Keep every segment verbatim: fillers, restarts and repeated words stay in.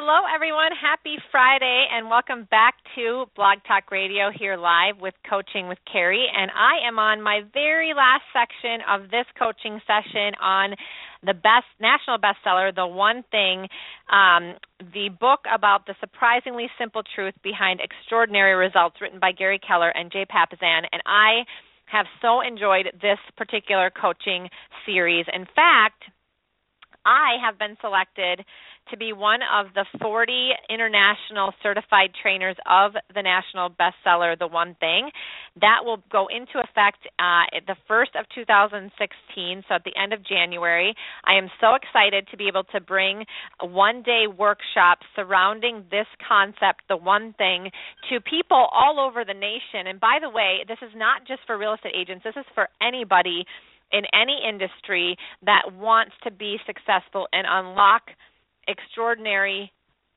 Hello, everyone. Happy Friday, and welcome back to Blog Talk Radio here live with Coaching with Carrie. And I am on my very last section of this coaching session on the best national bestseller, The One Thing, um, the book about the surprisingly simple truth behind extraordinary results, written by Gary Keller and Jay Papasan. And I have so enjoyed this particular coaching series. In fact, I have been selected to be one of the forty international certified trainers of the national bestseller, The One Thing. That will go into effect uh, at the first of two thousand sixteen, so at the end of January. I am so excited to be able to bring a one-day workshop surrounding this concept, The One Thing, to people all over the nation. And by the way, this is not just for real estate agents. This is for anybody in any industry that wants to be successful and unlock extraordinary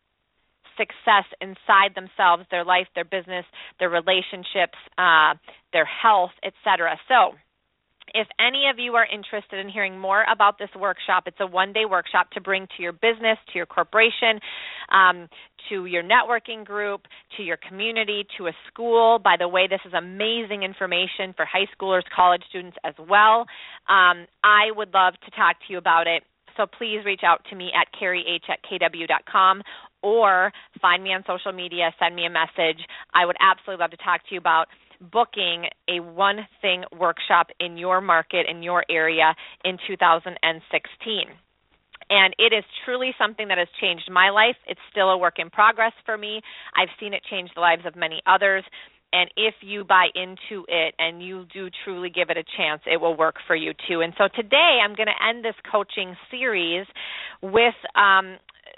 success inside themselves, their life, their business, their relationships, uh, their health, et cetera. So if any of you are interested in hearing more about this workshop, it's a one-day workshop to bring to your business, to your corporation, um, to your networking group, to your community, to a school. By the way, this is amazing information for high schoolers, college students as well. Um, I would love to talk to you about it. So please reach out to me at carrie h at k w dot com or find me on social media, send me a message. I would absolutely love to talk to you about booking a One Thing workshop in your market, in your area in two thousand sixteen. And it is truly something that has changed my life. It's still a work in progress for me. I've seen it change the lives of many others. And if you buy into it and you do truly give it a chance, it will work for you too. And so today I'm going to end this coaching series with um,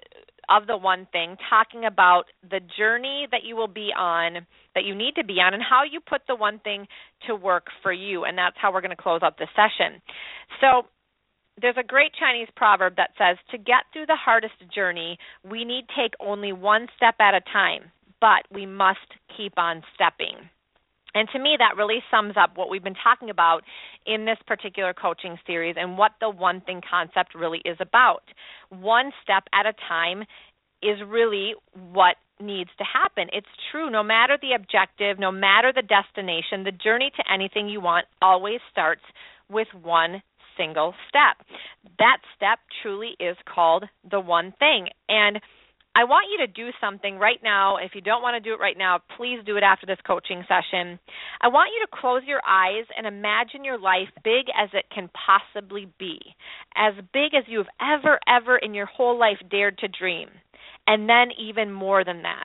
of the One Thing, talking about the journey that you will be on, that you need to be on, and how you put the one thing to work for you. And that's how we're going to close out this session. So there's a great Chinese proverb that says, to get through the hardest journey, we need take only one step at a time, but we must keep on stepping. And to me, that really sums up what we've been talking about in this particular coaching series and what the One Thing concept really is about. One step at a time is really what needs to happen. It's true. No matter the objective, no matter the destination, the journey to anything you want always starts with one single step. That step truly is called the One Thing. And I want you to do something right now. If you don't want to do it right now, please do it after this coaching session. I want you to close your eyes and imagine your life big as it can possibly be, as big as you've ever, ever in your whole life dared to dream, and then even more than that.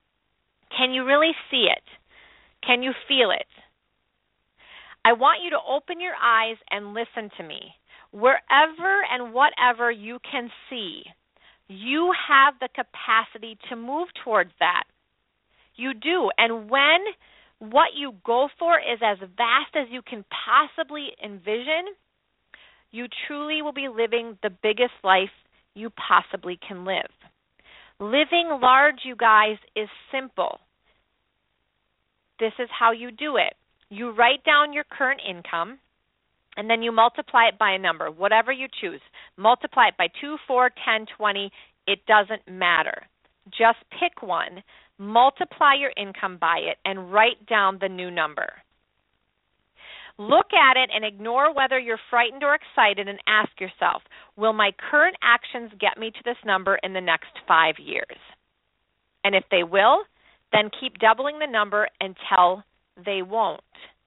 Can you really see it? Can you feel it? I want you to open your eyes and listen to me. Wherever and whatever you can see, you have the capacity to move towards that. You do. And when what you go for is as vast as you can possibly envision, you truly will be living the biggest life you possibly can live. Living large, you guys, is simple. This is how you do it. You write down your current income, and then you multiply it by a number, whatever you choose. Multiply it by two, four, ten, twenty. It doesn't matter. Just pick one, multiply your income by it, and write down the new number. Look at it and ignore whether you're frightened or excited and ask yourself, will my current actions get me to this number in the next five years? And if they will, then keep doubling the number until they won't.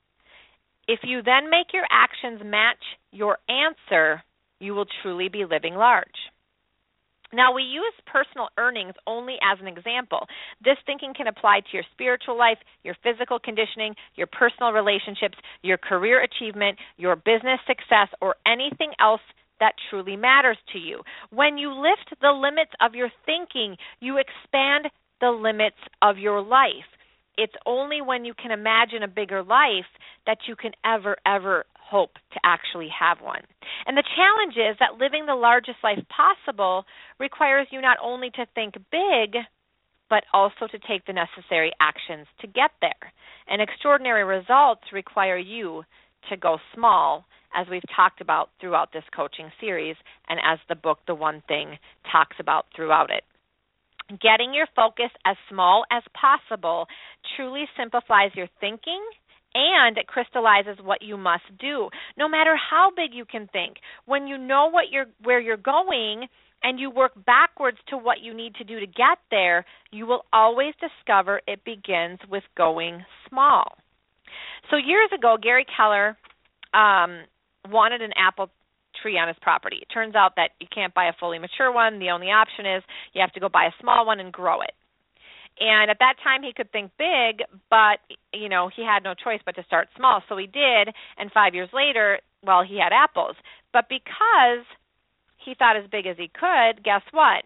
If you then make your actions match your answer, you will truly be living large. Now, we use personal earnings only as an example. This thinking can apply to your spiritual life, your physical conditioning, your personal relationships, your career achievement, your business success, or anything else that truly matters to you. When you lift the limits of your thinking, you expand the limits of your life. It's only when you can imagine a bigger life that you can ever, ever hope to actually have one. And the challenge is that living the largest life possible requires you not only to think big, but also to take the necessary actions to get there. And extraordinary results require you to go small, as we've talked about throughout this coaching series and as the book, The One Thing, talks about throughout it. Getting your focus as small as possible truly simplifies your thinking, and it crystallizes what you must do. No matter how big you can think, when you know what you're, where you're going and you work backwards to what you need to do to get there, you will always discover it begins with going small. So years ago, Gary Keller um, wanted an apple tree on his property. It turns out that you can't buy a fully mature one. The only option is you have to go buy a small one and grow it. And at that time, he could think big, but, you know, he had no choice but to start small. So he did, and five years later, well, he had apples. But because he thought as big as he could, guess what?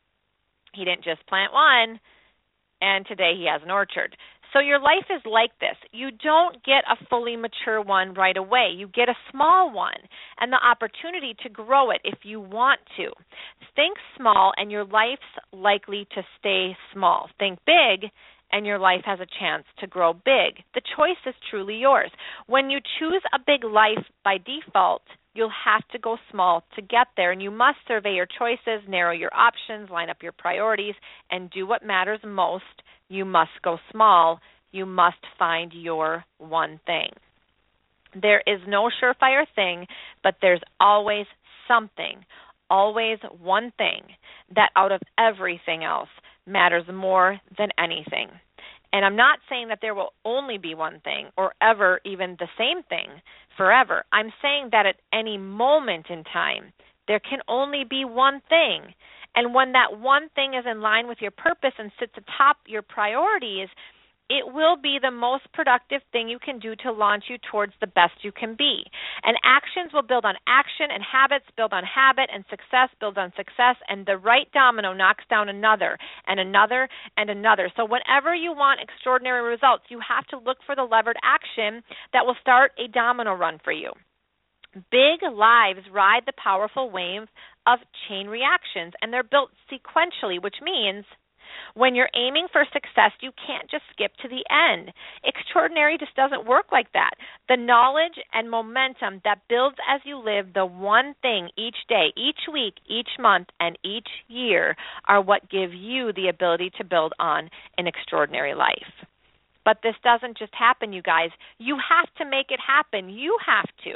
He didn't just plant one, and today he has an orchard. So your life is like this. You don't get a fully mature one right away. You get a small one and the opportunity to grow it if you want to. Think small and your life's likely to stay small. Think big and your life has a chance to grow big. The choice is truly yours. When you choose a big life by default, you'll have to go small to get there, and you must survey your choices, narrow your options, line up your priorities, and do what matters most. You must go small. You must find your one thing. There is no surefire thing, but there's always something, always one thing that out of everything else matters more than anything. And I'm not saying that there will only be one thing or ever even the same thing forever. I'm saying that at any moment in time, there can only be one thing. And when that one thing is in line with your purpose and sits atop your priorities, it will be the most productive thing you can do to launch you towards the best you can be. And actions will build on action, and habits build on habit, and success builds on success, and the right domino knocks down another and another and another. So whenever you want extraordinary results, you have to look for the levered action that will start a domino run for you. Big lives ride the powerful wave of chain reactions, and they're built sequentially, which means when you're aiming for success, you can't just skip to the end. Extraordinary just doesn't work like that. The knowledge and momentum that builds as you live the one thing each day, each week, each month, and each year are what give you the ability to build on an extraordinary life. But this doesn't just happen, you guys. You have to make it happen. You have to.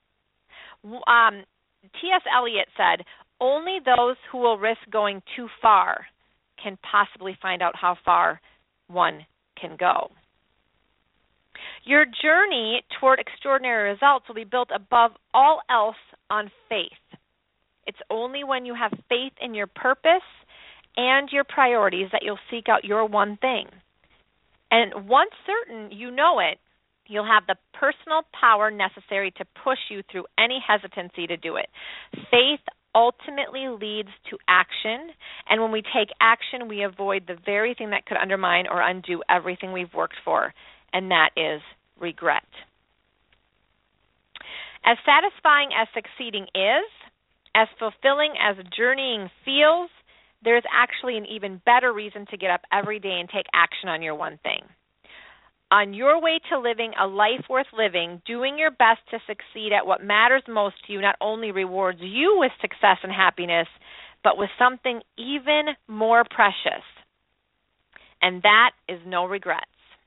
Um, T S Eliot said, only those who will risk going too far can possibly find out how far one can go. Your journey toward extraordinary results will be built above all else on faith. It's only when you have faith in your purpose and your priorities that you'll seek out your one thing. And once certain you know it, you'll have the personal power necessary to push you through any hesitancy to do it. Faith ultimately leads to action, and when we take action, we avoid the very thing that could undermine or undo everything we've worked for, and that is regret. As satisfying as succeeding is, as fulfilling as journeying feels, there's actually an even better reason to get up every day and take action on your one thing. On your way to living a life worth living, doing your best to succeed at what matters most to you not only rewards you with success and happiness, but with something even more precious, and that is no regrets.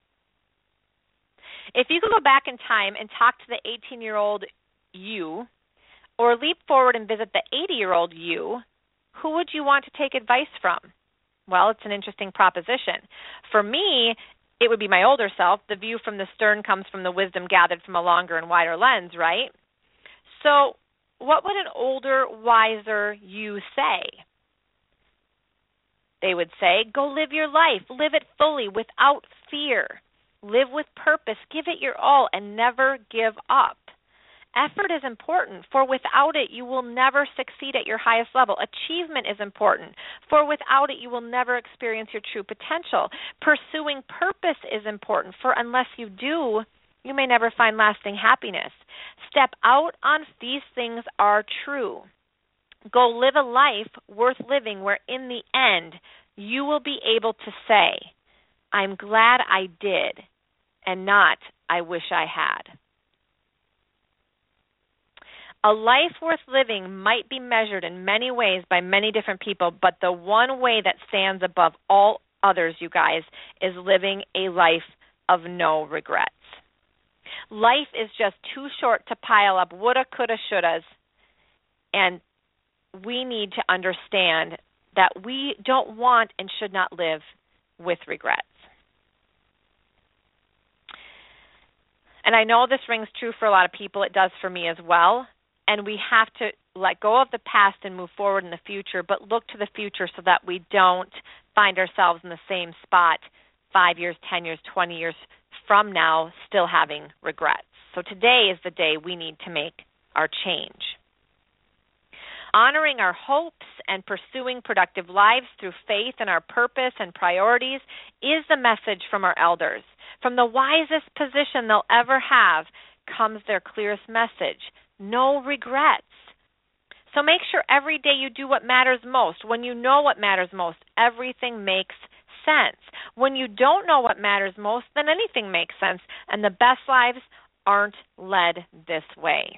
If you could go back in time and talk to the eighteen-year-old you, or leap forward and visit the eighty-year-old you, who would you want to take advice from? Well, it's an interesting proposition. For me, it would be my older self. The view from the stern comes from the wisdom gathered from a longer and wider lens, right? So what would an older, wiser you say? They would say, go live your life. Live it fully, without fear. Live with purpose. Give it your all and never give up. Effort is important, for without it, you will never succeed at your highest level. Achievement is important, for without it, you will never experience your true potential. Pursuing purpose is important, for unless you do, you may never find lasting happiness. Step out on these things are true. Go live a life worth living where in the end, you will be able to say, I'm glad I did, and not, I wish I had. A life worth living might be measured in many ways by many different people, but the one way that stands above all others, you guys, is living a life of no regrets. Life is just too short to pile up woulda, coulda, shouldas, and we need to understand that we don't want and should not live with regrets. And I know this rings true for a lot of people. It does for me as well. And we have to let go of the past and move forward in the future, but look to the future so that we don't find ourselves in the same spot five years, ten years, twenty years from now still having regrets. So today is the day we need to make our change. Honoring our hopes and pursuing productive lives through faith in our purpose and priorities is the message from our elders. From the wisest position they'll ever have comes their clearest message: no regrets. So make sure every day you do what matters most. When you know what matters most, everything makes sense. When you don't know what matters most, then anything makes sense, and the best lives aren't led this way.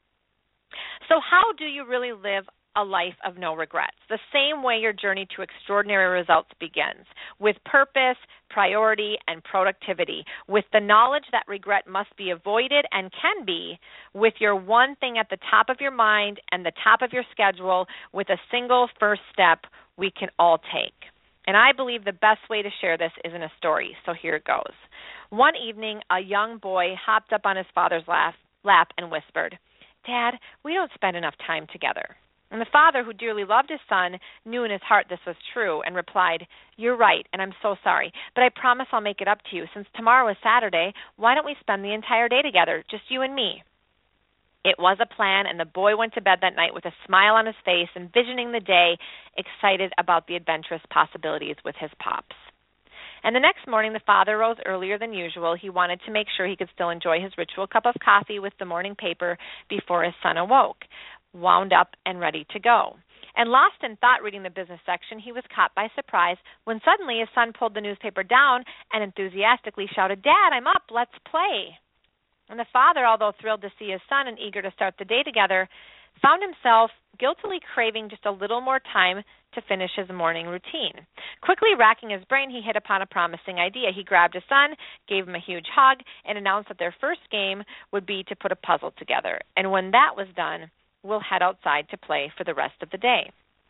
So how do you really live a life of no regrets? The same way your journey to extraordinary results begins, with purpose, priority, and productivity, with the knowledge that regret must be avoided and can be, with your one thing at the top of your mind and the top of your schedule, with a single first step we can all take. And I believe the best way to share this is in a story, so here it goes. One evening, a young boy hopped up on his father's lap, lap and whispered, "Dad, we don't spend enough time together." And the father, who dearly loved his son, knew in his heart this was true and replied, "You're right, and I'm so sorry, but I promise I'll make it up to you. Since tomorrow is Saturday, why don't we spend the entire day together, just you and me?" It was a plan, and the boy went to bed that night with a smile on his face, envisioning the day, excited about the adventurous possibilities with his pops. And the next morning, the father rose earlier than usual. He wanted to make sure he could still enjoy his ritual cup of coffee with the morning paper before his son awoke, wound up and ready to go. And lost in thought reading the business section, he was caught by surprise when suddenly his son pulled the newspaper down and enthusiastically shouted, "Dad, I'm up, let's play." And the father, although thrilled to see his son and eager to start the day together, found himself guiltily craving just a little more time to finish his morning routine. Quickly racking his brain, he hit upon a promising idea. He grabbed his son, gave him a huge hug, and announced that their first game would be to put a puzzle together. And when that was done, we'll head outside to play for the rest of the day.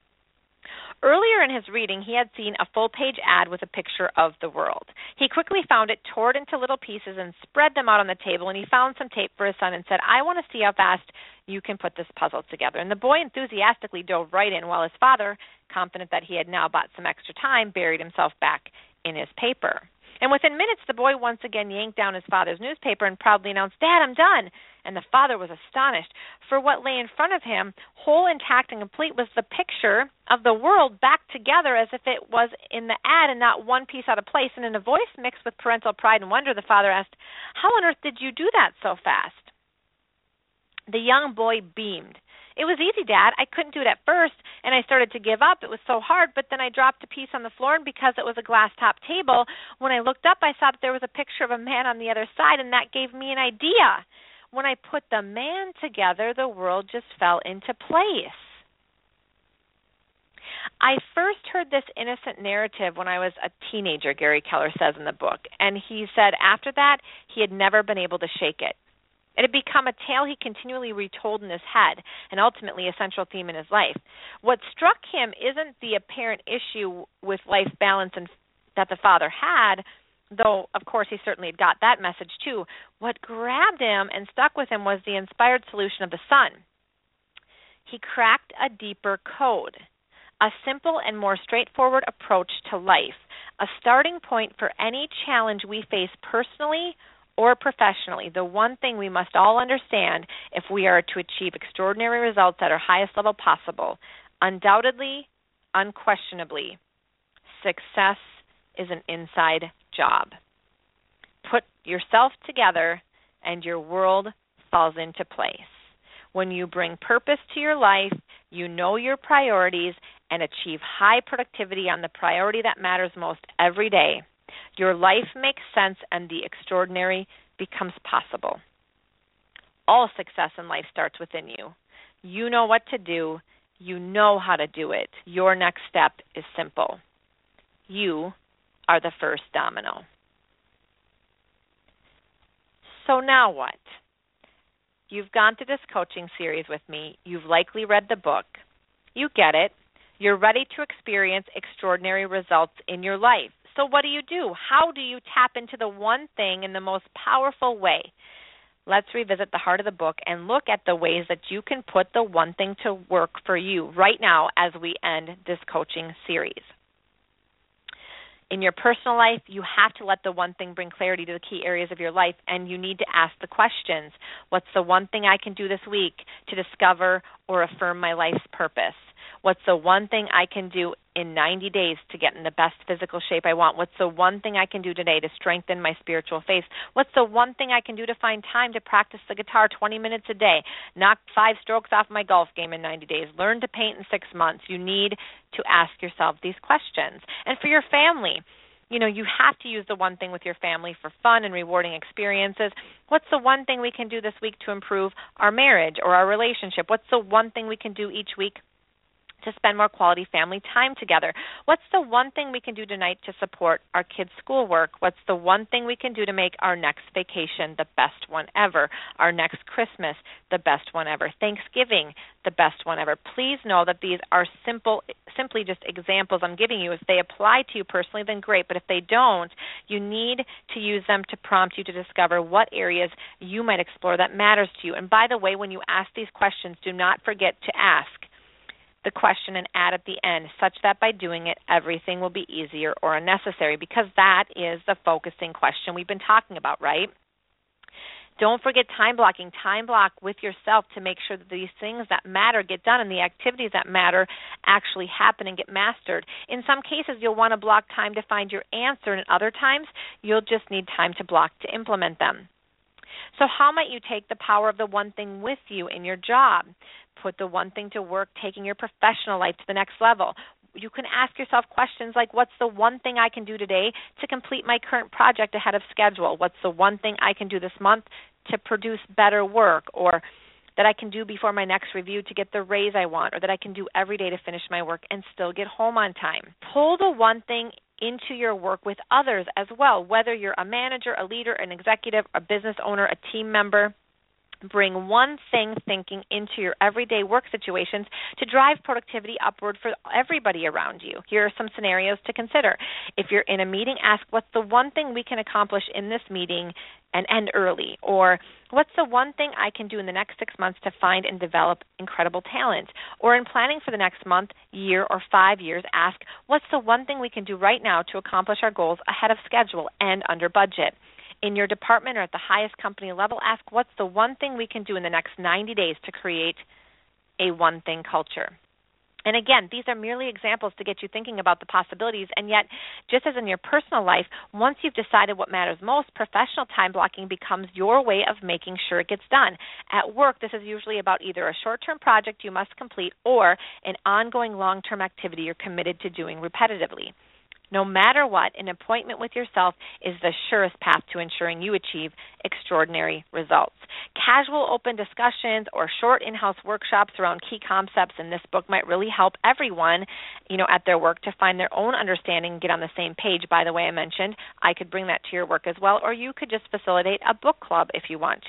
Earlier in his reading, he had seen a full-page ad with a picture of the world. He quickly found it, tore it into little pieces, and spread them out on the table, and he found some tape for his son and said, "I want to see how fast you can put this puzzle together." And the boy enthusiastically dove right in, while his father, confident that he had now bought some extra time, buried himself back in his paper. And within minutes, the boy once again yanked down his father's newspaper and proudly announced, "Dad, I'm done." And the father was astonished, for what lay in front of him, whole, intact, and complete, was the picture of the world back together as if it was in the ad and not one piece out of place. And in a voice mixed with parental pride and wonder, the father asked, "How on earth did you do that so fast?" The young boy beamed. "It was easy, Dad. I couldn't do it at first, and I started to give up. It was so hard, but then I dropped a piece on the floor, and because it was a glass-top table, when I looked up, I saw that there was a picture of a man on the other side, and that gave me an idea. When I put the man together, the world just fell into place." I first heard this innocent narrative when I was a teenager, Gary Keller says in the book, and he said after that, he had never been able to shake it. It had become a tale he continually retold in his head, and ultimately a central theme in his life. What struck him isn't the apparent issue with life balance and that the father had, though, of course, he certainly had got that message too. What grabbed him and stuck with him was the inspired solution of the son. He cracked a deeper code, a simple and more straightforward approach to life, a starting point for any challenge we face personally or professionally. The one thing we must all understand if we are to achieve extraordinary results at our highest level possible, undoubtedly, unquestionably, success is an inside job. Put yourself together and your world falls into place. When you bring purpose to your life, you know your priorities, and achieve high productivity on the priority that matters most every day, your life makes sense and the extraordinary becomes possible. All success in life starts within you. You know what to do. You know how to do it. Your next step is simple. You are the first domino. So now what? You've gone through this coaching series with me. You've likely read the book. You get it. You're ready to experience extraordinary results in your life. So what do you do? How do you tap into the one thing in the most powerful way? Let's revisit the heart of the book and look at the ways that you can put the one thing to work for you right now as we end this coaching series. In your personal life, you have to let the one thing bring clarity to the key areas of your life, and you need to ask the questions. What's the one thing I can do this week to discover or affirm my life's purpose? What's the one thing I can do in ninety days to get in the best physical shape I want? What's the one thing I can do today to strengthen my spiritual faith? What's the one thing I can do to find time to practice the guitar twenty minutes a day? Knock five strokes off my golf game in ninety days. Learn to paint in six months. You need to ask yourself these questions. And for your family, you know, you have to use the one thing with your family for fun and rewarding experiences. What's the one thing we can do this week to improve our marriage or our relationship? What's the one thing we can do each week to spend more quality family time together? What's the one thing we can do tonight to support our kids' schoolwork? What's the one thing we can do to make our next vacation the best one ever? Our next Christmas, the best one ever? Thanksgiving, the best one ever? Please know that these are simple, simply just examples I'm giving you. If they apply to you personally, then great. But if they don't, you need to use them to prompt you to discover what areas you might explore that matters to you. And by the way, when you ask these questions, do not forget to ask the question and add at the end, such that by doing it, everything will be easier or unnecessary, because that is the focusing question we've been talking about, right? Don't forget time blocking. Time block with yourself to make sure that these things that matter get done and the activities that matter actually happen and get mastered. In some cases, you'll want to block time to find your answer, and other times, you'll just need time to block to implement them. So how might you take the power of the one thing with you in your job? Put the one thing to work, taking your professional life to the next level. You can ask yourself questions like, what's the one thing I can do today to complete my current project ahead of schedule? What's the one thing I can do this month to produce better work, or that I can do before my next review to get the raise I want, or that I can do every day to finish my work and still get home on time? Pull the one thing into your work with others as well, whether you're a manager, a leader, an executive, a business owner, a team member. Bring one thing thinking into your everyday work situations to drive productivity upward for everybody around you. Here are some scenarios to consider. If you're in a meeting, ask, what's the one thing we can accomplish in this meeting and end early? Or what's the one thing I can do in the next six months to find and develop incredible talent? Or in planning for the next month, year, or five years, ask, what's the one thing we can do right now to accomplish our goals ahead of schedule and under budget? In your department or at the highest company level, ask, what's the one thing we can do in the next ninety days to create a one-thing culture? And again, these are merely examples to get you thinking about the possibilities, and yet, just as in your personal life, once you've decided what matters most, professional time blocking becomes your way of making sure it gets done. At work, this is usually about either a short-term project you must complete or an ongoing long-term activity you're committed to doing repetitively. No matter what, an appointment with yourself is the surest path to ensuring you achieve extraordinary results. Casual open discussions or short in-house workshops around key concepts in this book might really help everyone, you know, at their work to find their own understanding and get on the same page. By the way, I mentioned I could bring that to your work as well, or you could just facilitate a book club if you want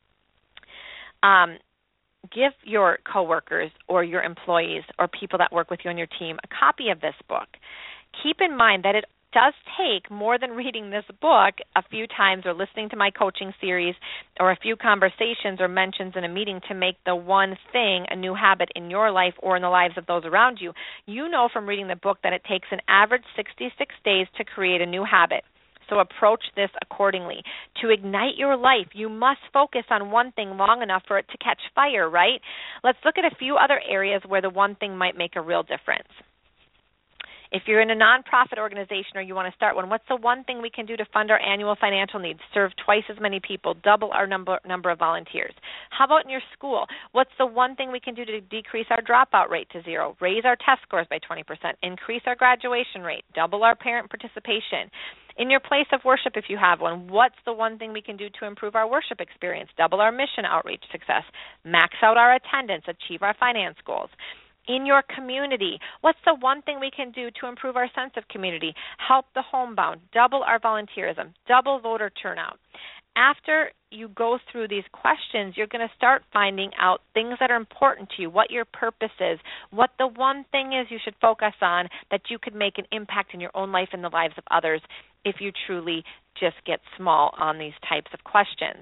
to. Um, give your coworkers or your employees or people that work with you on your team a copy of this book. Keep in mind that it does take more than reading this book a few times or listening to my coaching series or a few conversations or mentions in a meeting to make the one thing a new habit in your life or in the lives of those around you. You know from reading the book that it takes an average sixty-six days to create a new habit. So approach this accordingly. To ignite your life, you must focus on one thing long enough for it to catch fire, right? Let's look at a few other areas where the one thing might make a real difference. If you're in a nonprofit organization or you want to start one, what's the one thing we can do to fund our annual financial needs, serve twice as many people, double our number number of volunteers? How about in your school? What's the one thing we can do to decrease our dropout rate to zero, raise our test scores by twenty percent, increase our graduation rate, double our parent participation? In your place of worship, if you have one, what's the one thing we can do to improve our worship experience, double our mission outreach success, max out our attendance, achieve our finance goals? In your community, what's the one thing we can do to improve our sense of community, help the homebound, double our volunteerism, double voter turnout? After you go through these questions, you're going to start finding out things that are important to you, what your purpose is, what the one thing is you should focus on that you could make an impact in your own life and the lives of others if you truly just get small on these types of questions.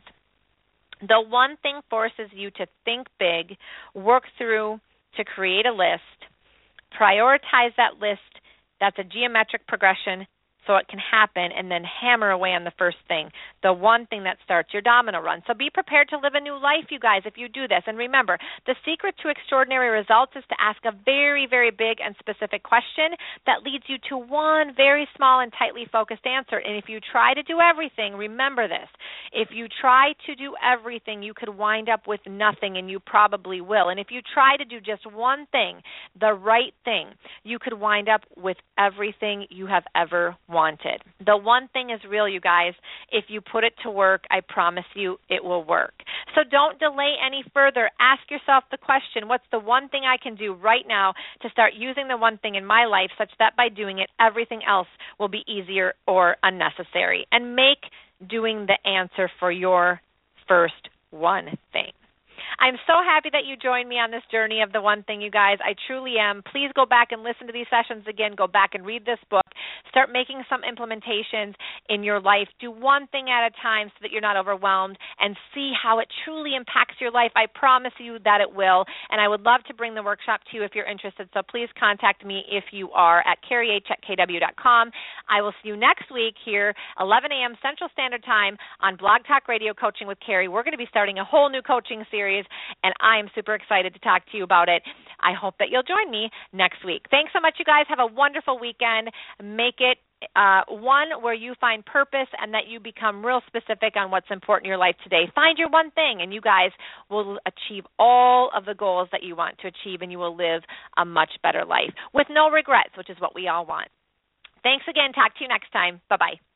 The one thing forces you to think big, work through to create a list, prioritize that list. That's a geometric progression so it can happen, and then hammer away on the first thing, the one thing that starts your domino run. So be prepared to live a new life, you guys, if you do this. And remember, the secret to extraordinary results is to ask a very, very big and specific question that leads you to one very small and tightly focused answer. And if you try to do everything, remember this, if you try to do everything, you could wind up with nothing, and you probably will. And if you try to do just one thing, the right thing, you could wind up with everything you have ever wanted. The one thing is real, you guys. If you put it to work, I promise you it will work. So don't delay any further. Ask yourself the question, what's the one thing I can do right now to start using the one thing in my life such that by doing it, everything else will be easier or unnecessary? And make doing the answer for your first one thing. I'm so happy that you joined me on this journey of the one thing, you guys. I truly am. Please go back and listen to these sessions again. Go back and read this book. Start making some implementations in your life. Do one thing at a time so that you're not overwhelmed, and see how it truly impacts your life. I promise you that it will, and I would love to bring the workshop to you if you're interested. So please contact me if you are at Carrie H at K W dot com. I will see you next week here, eleven a.m. Central Standard Time on Blog Talk Radio Coaching with Carrie. We're going to be starting a whole new coaching series, and I am super excited to talk to you about it. I hope that you'll join me next week. Thanks so much, you guys. Have a wonderful weekend. Make it uh, one where you find purpose and that you become real specific on what's important in your life today. Find your one thing, and you guys will achieve all of the goals that you want to achieve, and you will live a much better life with no regrets, which is what we all want. Thanks again. Talk to you next time. Bye-bye.